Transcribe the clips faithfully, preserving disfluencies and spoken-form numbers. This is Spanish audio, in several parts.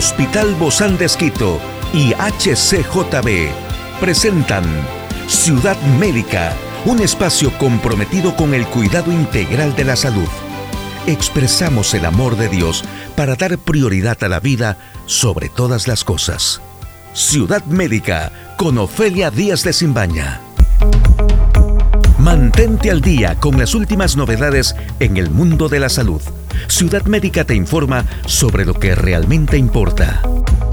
Hospital Bozán de Esquito y H C J B presentan Ciudad Médica, un espacio comprometido con el cuidado integral de la salud. Expresamos el amor de Dios para dar prioridad a la vida sobre todas las cosas. Ciudad Médica con Ofelia Díaz de Simbaña. Mantente al día con las últimas novedades en el mundo de la salud. Ciudad Médica te informa sobre lo que realmente importa.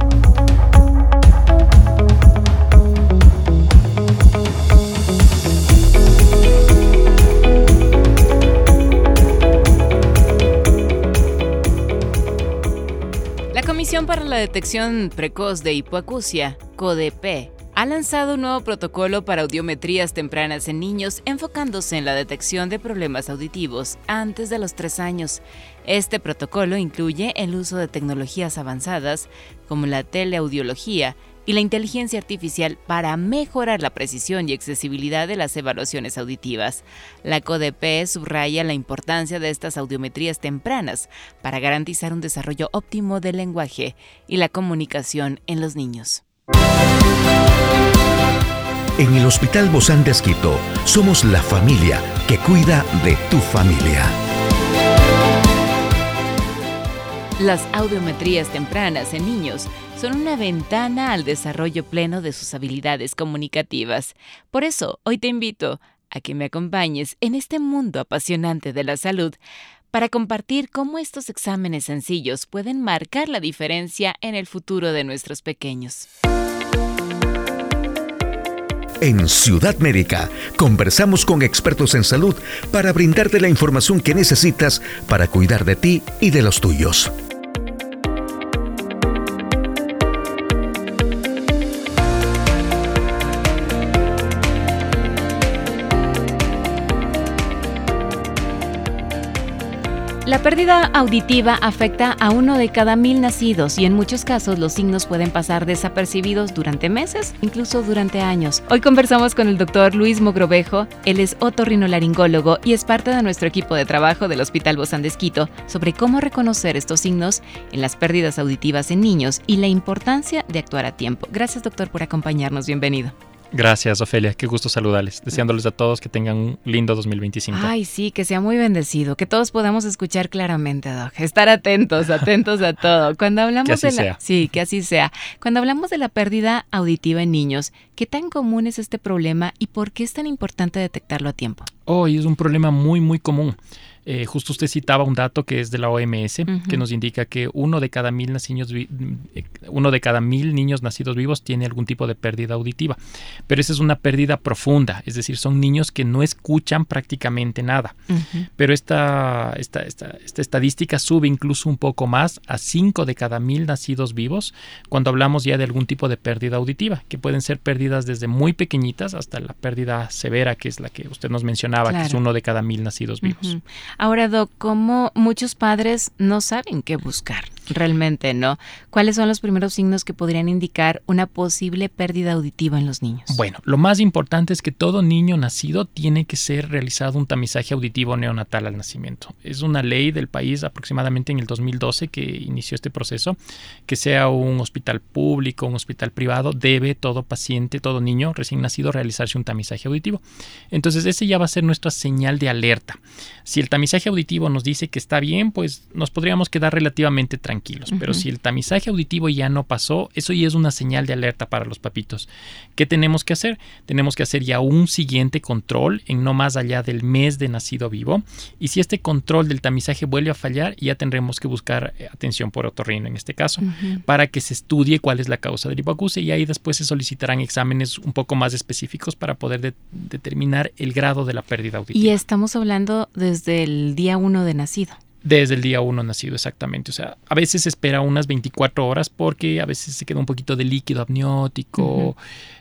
La Comisión para la Detección Precoz de Hipoacusia, CODEPE, ha lanzado un nuevo protocolo para audiometrías tempranas en niños, enfocándose en la detección de problemas auditivos antes de los tres años. Este protocolo incluye el uso de tecnologías avanzadas como la teleaudiología y la inteligencia artificial para mejorar la precisión y accesibilidad de las evaluaciones auditivas. La CODEPE subraya la importancia de estas audiometrías tempranas para garantizar un desarrollo óptimo del lenguaje y la comunicación en los niños. En el Hospital Bozán de Esquito somos la familia que cuida de tu familia. Las audiometrías tempranas en niños son una ventana al desarrollo pleno de sus habilidades comunicativas. Por eso, hoy te invito a que me acompañes en este mundo apasionante de la salud para compartir cómo estos exámenes sencillos pueden marcar la diferencia en el futuro de nuestros pequeños. En Ciudad Médica conversamos con expertos en salud para brindarte la información que necesitas para cuidar de ti y de los tuyos. La pérdida auditiva afecta a uno de cada mil nacidos y en muchos casos los signos pueden pasar desapercibidos durante meses, incluso durante años. Hoy conversamos con el doctor Luis Mogrovejo. Él es otorrinolaringólogo y es parte de nuestro equipo de trabajo del Hospital Bozán de Esquito sobre cómo reconocer estos signos en las pérdidas auditivas en niños y la importancia de actuar a tiempo. Gracias, doctor, por acompañarnos. Bienvenido. Gracias, Ofelia. Qué gusto saludarles. Deseándoles a todos que tengan un lindo dos mil veinticinco. Ay, sí, que sea muy bendecido, que todos podamos escuchar claramente, Doc. Estar atentos, atentos a todo. Cuando hablamos que así de la, sea. Sí, que así sea. Cuando hablamos de la pérdida auditiva en niños, ¿qué tan común es este problema y por qué es tan importante detectarlo a tiempo? Oh, y es un problema muy, muy común. Eh, justo usted citaba un dato que es de la O M S, Uh-huh. que nos indica que uno de cada mil niños, uno de cada mil niños nacidos vivos tiene algún tipo de pérdida auditiva. Pero esa es una pérdida profunda, es decir, son niños que no escuchan prácticamente nada. Uh-huh. Pero esta, esta, esta, esta estadística sube incluso un poco más a cinco de cada mil nacidos vivos cuando hablamos ya de algún tipo de pérdida auditiva, que pueden ser pérdidas desde muy pequeñitas hasta la pérdida severa, que es la que usted nos mencionaba, Claro. que es uno de cada mil nacidos vivos. Uh-huh. Ahora, Doc, ¿cómo muchos padres no saben qué buscar? Realmente, ¿no? ¿Cuáles son los primeros signos que podrían indicar una posible pérdida auditiva en los niños? Bueno, lo más importante es que todo niño nacido tiene que ser realizado un tamizaje auditivo neonatal al nacimiento. Es una ley del país aproximadamente en el dos mil doce que inició este proceso, que sea un hospital público, un hospital privado, debe todo paciente, todo niño recién nacido realizarse un tamizaje auditivo. Entonces, ese ya va a ser nuestra señal de alerta. Si el tamizaje auditivo nos dice que está bien, pues nos podríamos quedar relativamente tranquilos. Tranquilos, uh-huh. Pero si el tamizaje auditivo ya no pasó, eso ya es una señal de alerta para los papitos. ¿Qué tenemos que hacer? Tenemos que hacer ya un siguiente control en no más allá del mes de nacido vivo. Y si este control del tamizaje vuelve a fallar, ya tendremos que buscar atención por otorrino en este caso, uh-huh. para que se estudie cuál es la causa de la hipoacusia y ahí después se solicitarán exámenes un poco más específicos para poder de- determinar el grado de la pérdida auditiva. Y estamos hablando desde el día uno de nacido. Desde el día uno nacido, exactamente. O sea, a veces se espera unas veinticuatro horas porque a veces se queda un poquito de líquido amniótico, uh-huh.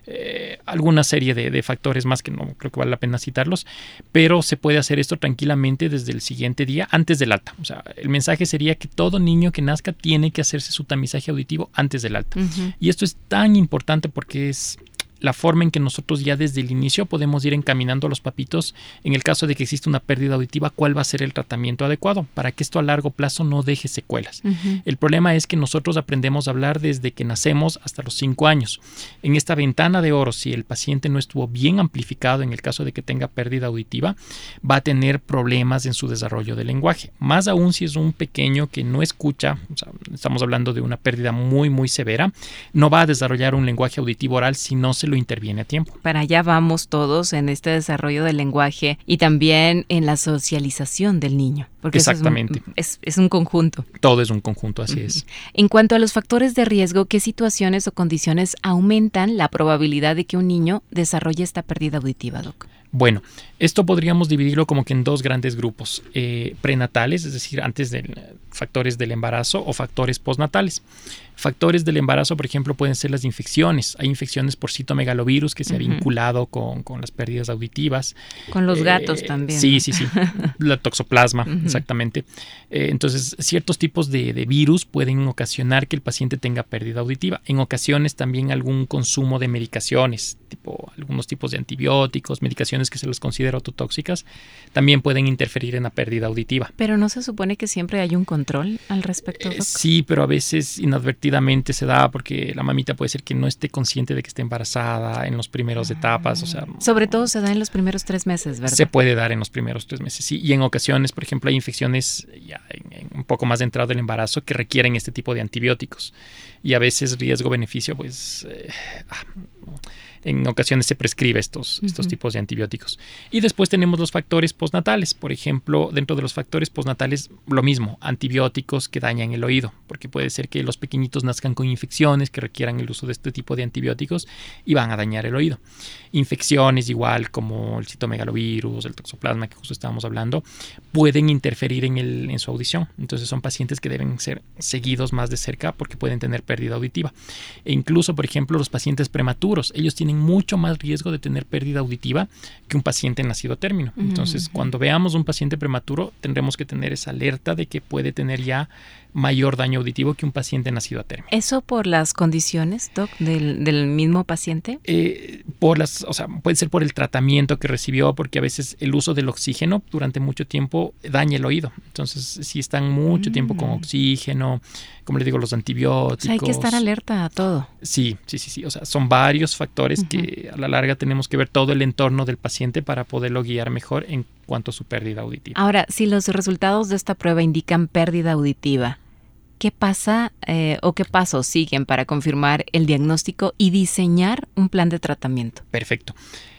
eh, alguna serie de, de factores más que no creo que vale la pena citarlos, pero se puede hacer esto tranquilamente desde el siguiente día, antes del alta. O sea, el mensaje sería que todo niño que nazca tiene que hacerse su tamizaje auditivo antes del alta. Uh-huh. Y esto es tan importante porque es... la forma en que nosotros ya desde el inicio podemos ir encaminando a los papitos en el caso de que exista una pérdida auditiva, cuál va a ser el tratamiento adecuado para que esto a largo plazo no deje secuelas. Uh-huh. El problema es que nosotros aprendemos a hablar desde que nacemos hasta los cinco años. En esta ventana de oro, si el paciente no estuvo bien amplificado en el caso de que tenga pérdida auditiva, va a tener problemas en su desarrollo del lenguaje. Más aún si es un pequeño que no escucha, o sea, estamos hablando de una pérdida muy, muy severa, no va a desarrollar un lenguaje auditivo oral si no se lo interviene a tiempo. Para allá vamos todos en este desarrollo del lenguaje y también en la socialización del niño. Porque exactamente. Eso es, un, es, es un conjunto. Todo es un conjunto, así uh-huh. es. En cuanto a los factores de riesgo, ¿qué situaciones o condiciones aumentan la probabilidad de que un niño desarrolle esta pérdida auditiva, Doc? Bueno, esto podríamos dividirlo como que en dos grandes grupos, eh, prenatales, es decir, antes de factores del embarazo o factores postnatales. Factores del embarazo, por ejemplo, pueden ser las infecciones. Hay infecciones por citomegalovirus que se uh-huh. ha vinculado con, con las pérdidas auditivas. Con los eh, gatos también. Sí, sí, sí. La toxoplasma, uh-huh. exactamente. Eh, entonces, ciertos tipos de, de virus pueden ocasionar que el paciente tenga pérdida auditiva. En ocasiones también algún consumo de medicaciones, tipo algunos tipos de antibióticos, medicaciones que se les considera ototóxicas, también pueden interferir en la pérdida auditiva. Pero ¿no se supone que siempre hay un control al respecto, Doc? Eh, sí, pero a veces inadvertidamente se da porque la mamita puede ser que no esté consciente de que esté embarazada en los primeros etapas, o sea... Sobre todo se da en los primeros tres meses, ¿verdad? Se puede dar en los primeros tres meses, sí. Y en ocasiones, por ejemplo, hay infecciones ya en, en un poco más de entrada del embarazo que requieren este tipo de antibióticos. Y a veces riesgo-beneficio, pues... Eh, ah, en ocasiones se prescribe estos, uh-huh. estos tipos de antibióticos. Y después tenemos los factores postnatales. Por ejemplo, dentro de los factores postnatales, lo mismo, antibióticos que dañan el oído, porque puede ser que los pequeñitos nazcan con infecciones que requieran el uso de este tipo de antibióticos y van a dañar el oído. Infecciones igual como el citomegalovirus, el toxoplasma que justo estábamos hablando, pueden interferir en, el, en su audición. Entonces son pacientes que deben ser seguidos más de cerca porque pueden tener pérdida auditiva. E incluso, por ejemplo, los pacientes prematuros, ellos tienen mucho más riesgo de tener pérdida auditiva que un paciente nacido a término. Entonces, uh-huh. cuando veamos un paciente prematuro, tendremos que tener esa alerta de que puede tener ya mayor daño auditivo que un paciente nacido a término. ¿Eso por las condiciones, Doc, del, del mismo paciente? Eh, por las, o sea, puede ser por el tratamiento que recibió, porque a veces el uso del oxígeno durante mucho tiempo daña el oído. Entonces, si están mucho mm. tiempo con oxígeno, como les digo, los antibióticos. O sea, hay que estar alerta a todo. Sí, sí, sí, sí. O sea, son varios factores uh-huh. que a la larga tenemos que ver todo el entorno del paciente para poderlo guiar mejor en cuanto a su pérdida auditiva. Ahora, si los resultados de esta prueba indican pérdida auditiva, ¿qué pasa eh, o qué pasos siguen para confirmar el diagnóstico y diseñar un plan de tratamiento? Perfecto.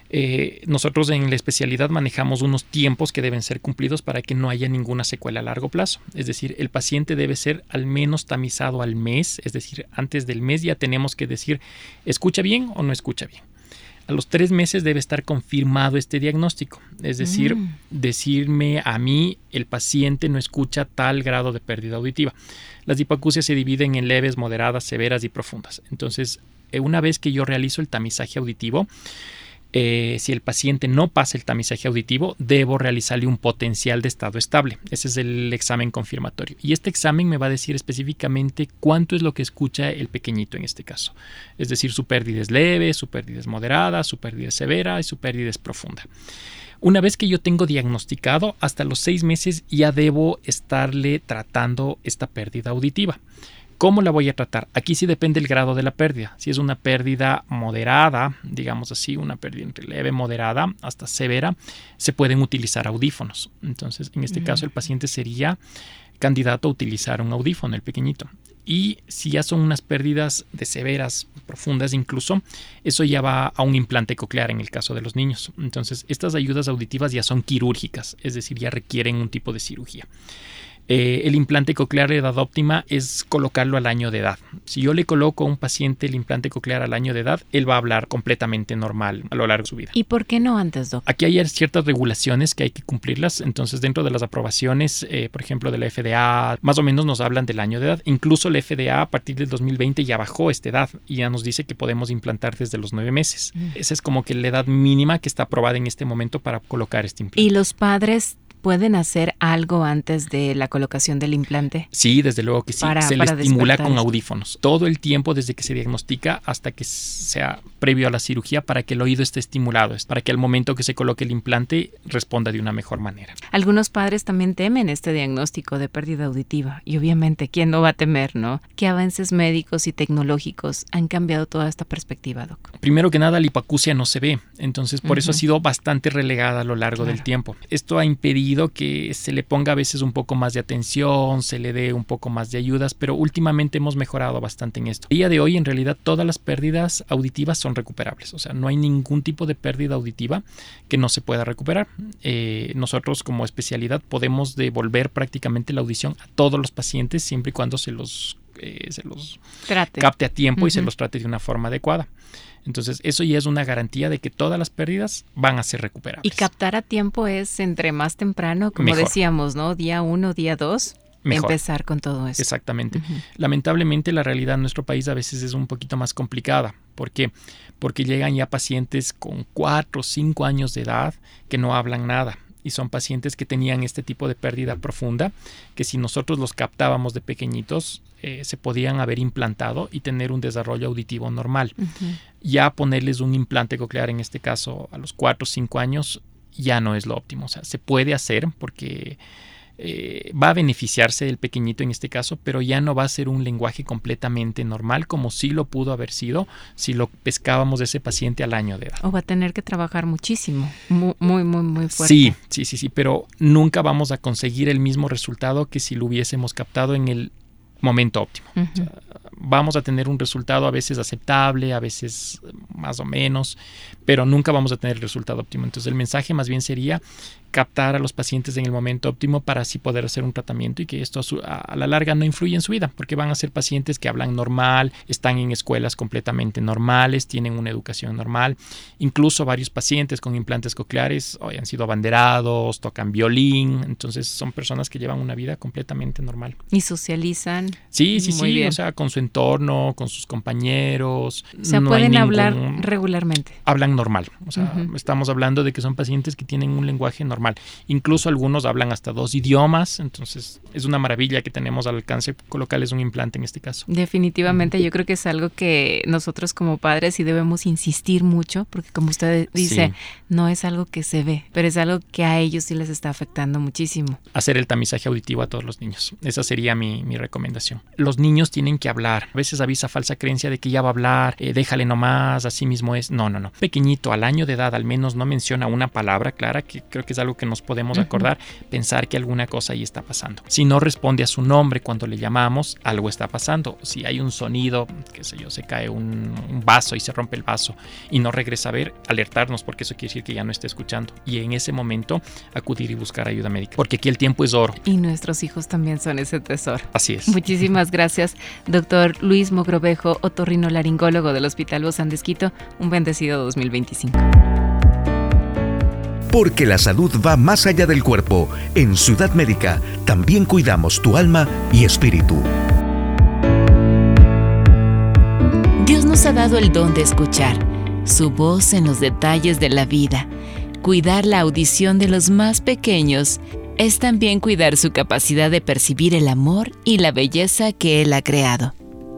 Eh, nosotros en la especialidad manejamos unos tiempos que deben ser cumplidos para que no haya ninguna secuela a largo plazo. Es decir, el paciente debe ser al menos tamizado al mes, es decir, antes del mes ya tenemos que decir, ¿escucha bien o no escucha bien? A los tres meses debe estar confirmado este diagnóstico, es decir, mm. decirme a mí el paciente no escucha tal grado de pérdida auditiva. Las hipoacusias se dividen en leves, moderadas, severas y profundas. Entonces, una vez que yo realizo el tamizaje auditivo, Eh, si el paciente no pasa el tamizaje auditivo, debo realizarle un potencial de estado estable. Ese es el examen confirmatorio. Y este examen me va a decir específicamente cuánto es lo que escucha el pequeñito en este caso. Es decir, su pérdida es leve, su pérdida es moderada, su pérdida es severa y su pérdida es profunda. Una vez que yo tengo diagnosticado, hasta los seis meses ya debo estarle tratando esta pérdida auditiva. ¿Cómo la voy a tratar? Aquí sí depende el grado de la pérdida. Si es una pérdida moderada, digamos así, una pérdida entre leve, moderada hasta severa, se pueden utilizar audífonos. Entonces, en este mm. caso, el paciente sería candidato a utilizar un audífono, el pequeñito. Y si ya son unas pérdidas de severas, profundas incluso, eso ya va a un implante coclear en el caso de los niños. Entonces, estas ayudas auditivas ya son quirúrgicas, es decir, ya requieren un tipo de cirugía. Eh, el implante coclear de edad óptima es colocarlo al año de edad. Si yo le coloco a un paciente el implante coclear al año de edad, él va a hablar completamente normal a lo largo de su vida. ¿Y por qué no antes, Doc? Aquí hay ciertas regulaciones que hay que cumplirlas. Entonces, dentro de las aprobaciones, eh, por ejemplo, de la F D A, más o menos nos hablan del año de edad. Incluso la F D A a partir del dos mil veinte ya bajó esta edad y ya nos dice que podemos implantar desde los nueve meses. Mm. Esa es como que la edad mínima que está aprobada en este momento para colocar este implante. ¿Y los padres ¿Pueden hacer algo antes de la colocación del implante? Sí, desde luego que sí. Para, se para le estimula despertar. con audífonos todo el tiempo desde que se diagnostica hasta que sea previo a la cirugía, para que el oído esté estimulado, para que al momento que se coloque el implante responda de una mejor manera. Algunos padres también temen este diagnóstico de pérdida auditiva y obviamente, ¿quién no va a temer, no? ¿Qué avances médicos y tecnológicos han cambiado toda esta perspectiva, Doc? Primero que nada, la hipoacusia no se ve, entonces por uh-huh. eso ha sido bastante relegada a lo largo claro. del tiempo. Esto ha impedido que se le ponga a veces un poco más de atención, se le dé un poco más de ayudas, pero últimamente hemos mejorado bastante en esto. A día de hoy, en realidad, todas las pérdidas auditivas son recuperables, o sea, no hay ningún tipo de pérdida auditiva que no se pueda recuperar. Eh, nosotros como especialidad podemos devolver prácticamente la audición a todos los pacientes siempre y cuando se los, eh, se los trate. capte a tiempo uh-huh. y se los trate de una forma adecuada. Entonces, eso ya es una garantía de que todas las pérdidas van a ser recuperables. Y captar a tiempo es entre más temprano, como Mejor. decíamos, ¿no? Día uno, día dos. Mejor. Empezar con todo eso. Exactamente. Uh-huh. Lamentablemente la realidad en nuestro país a veces es un poquito más complicada. ¿Por qué? Porque llegan ya pacientes con cuatro o cinco años de edad que no hablan nada. Y son pacientes que tenían este tipo de pérdida profunda, que si nosotros los captábamos de pequeñitos, eh, se podían haber implantado y tener un desarrollo auditivo normal. Uh-huh. Ya ponerles un implante coclear, en este caso a los cuatro o cinco años, ya no es lo óptimo. O sea, se puede hacer porque Eh, va a beneficiarse del pequeñito en este caso, pero ya no va a ser un lenguaje completamente normal como sí lo pudo haber sido si lo pescábamos de ese paciente al año de edad. O va a tener que trabajar muchísimo, muy, muy, muy, muy fuerte. Sí, sí, sí, sí, pero nunca vamos a conseguir el mismo resultado que si lo hubiésemos captado en el momento óptimo. Uh-huh. O sea, vamos a tener un resultado a veces aceptable, a veces más o menos, pero nunca vamos a tener el resultado óptimo. Entonces el mensaje más bien sería captar a los pacientes en el momento óptimo para así poder hacer un tratamiento y que esto a, su, a, a la larga no influya en su vida, porque van a ser pacientes que hablan normal, están en escuelas completamente normales, tienen una educación normal. Incluso varios pacientes con implantes cocleares hoy han sido abanderados, tocan violín, entonces son personas que llevan una vida completamente normal. ¿Y socializan? Sí, sí, Muy sí, bien. O sea, con su entorno, con sus compañeros. O sea, no pueden hay hablar ningún... regularmente. Hablan normal, o sea, Uh-huh. estamos hablando de que son pacientes que tienen un lenguaje normal. Incluso algunos hablan hasta dos idiomas, entonces es una maravilla que tenemos al alcance colocarles un implante en este caso. Definitivamente, yo creo que es algo que nosotros como padres sí debemos insistir mucho, porque como usted dice, sí. no es algo que se ve, pero es algo que a ellos sí les está afectando muchísimo. Hacer el tamizaje auditivo a todos los niños, esa sería mi, mi recomendación. Los niños tienen que hablar, a veces avisa falsa creencia de que ya va a hablar, eh, déjale nomás, así mismo es. No, no, no. Pequeñito, al año de edad al menos no menciona una palabra clara, que creo que es algo que nos podemos acordar, uh-huh. pensar que alguna cosa ahí está pasando. Si no responde a su nombre cuando le llamamos, algo está pasando. Si hay un sonido, qué sé yo, se cae un, un vaso y se rompe el vaso y no regresa a ver, alertarnos, porque eso quiere decir que ya no está escuchando. Y en ese momento acudir y buscar ayuda médica, porque aquí el tiempo es oro. Y nuestros hijos también son ese tesoro. Así es. Muchísimas gracias, doctor Luis Mogrovejo, otorrinolaringólogo del Hospital Bozán de Esquito. Un bendecido dos mil veinticinco. Porque la salud va más allá del cuerpo. En Ciudad Médica también cuidamos tu alma y espíritu. Dios nos ha dado el don de escuchar, su voz en los detalles de la vida. Cuidar la audición de los más pequeños es también cuidar su capacidad de percibir el amor y la belleza que Él ha creado.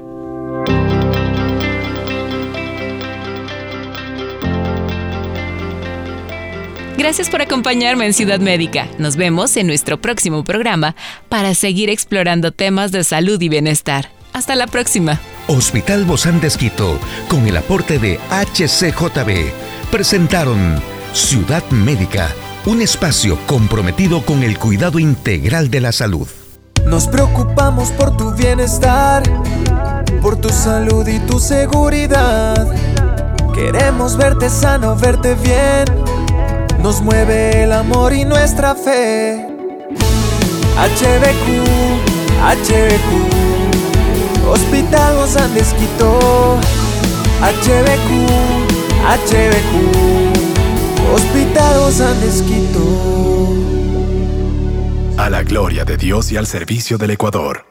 Gracias por acompañarme en Ciudad Médica. Nos vemos en nuestro próximo programa para seguir explorando temas de salud y bienestar. Hasta la próxima. Hospital Bozán de Esquito, con el aporte de H C J B, presentaron Ciudad Médica, un espacio comprometido con el cuidado integral de la salud. Nos preocupamos por tu bienestar, por tu salud y tu seguridad. Queremos verte sano, verte bien. Nos mueve el amor y nuestra fe. H B Q, H B Q, Hospital Bozán de Esquito. H B Q, H B Q, Hospital Bozán de Esquito. A la gloria de Dios y al servicio del Ecuador.